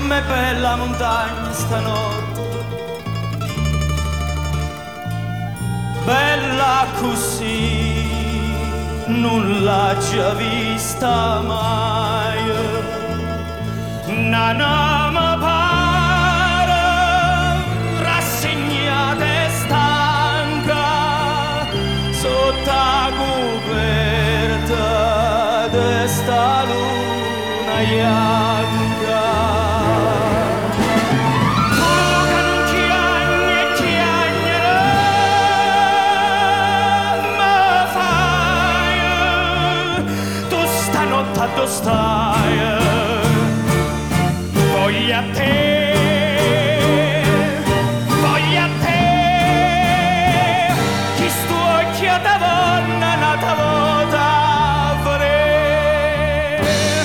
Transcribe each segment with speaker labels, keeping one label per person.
Speaker 1: Com'è bella montagna stanotte, bella così, non l'ha già vista mai. Nana mi pare rassegnata e stanca sotto la coperta di sta luna bianca. Dove stai? Voglio a te, chi sto occhio da donna nata volta a vedere.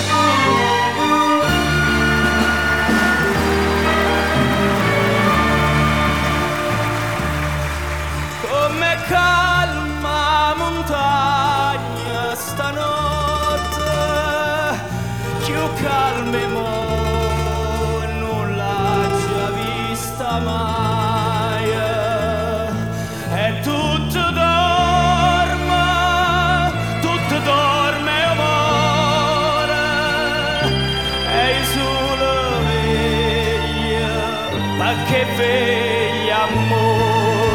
Speaker 1: Come calma montagna stanotte, più calme mo non l'ha già vista mai. E tutto dorme amore, e il sole veglia, ma che veglia amore.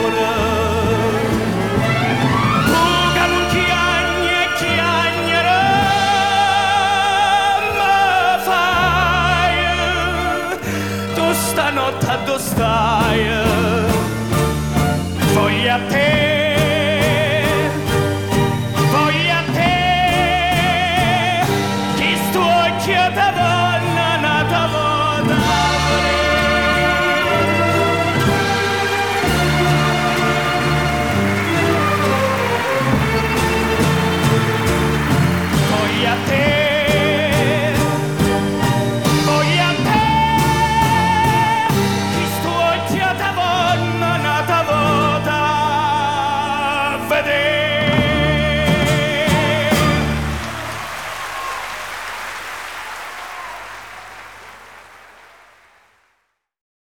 Speaker 1: Stanotte dove stai? Voglio a te, chi sto occhio da